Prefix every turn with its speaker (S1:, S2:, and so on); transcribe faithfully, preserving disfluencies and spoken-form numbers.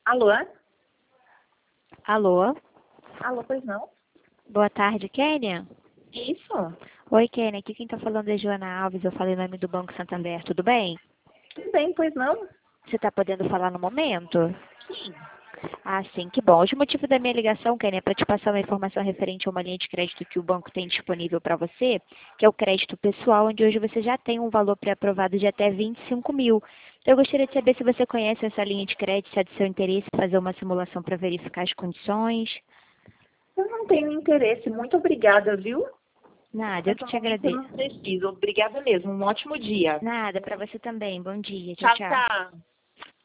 S1: Alô?
S2: Alô?
S1: Alô, pois não?
S2: Boa tarde, Kênia?
S1: Isso.
S2: Oi, Kênia. Aqui quem tá falando é Joana Alves. Eu falei o nome do Banco Santander. Tudo bem?
S1: Tudo bem, pois não?
S2: Você tá podendo falar no momento?
S1: Sim.
S2: Ah, sim. Que bom. Hoje o motivo da minha ligação, Kênia, é para te passar uma informação referente a uma linha de crédito que o banco tem disponível para você, que é o crédito pessoal, onde hoje você já tem um valor pré-aprovado de até vinte e cinco mil. Então, eu gostaria de saber se você conhece essa linha de crédito, se é do seu interesse fazer uma simulação para verificar as condições.
S1: Eu não tenho interesse. Muito obrigada, viu?
S2: Nada, eu
S1: Mas
S2: que
S1: no
S2: te
S1: momento eu
S2: agradeço.
S1: não preciso. Obrigada mesmo. Um ótimo dia.
S2: Nada, para você também. Bom dia. Tchau,
S1: Tchau,
S2: tchau.
S1: tchau.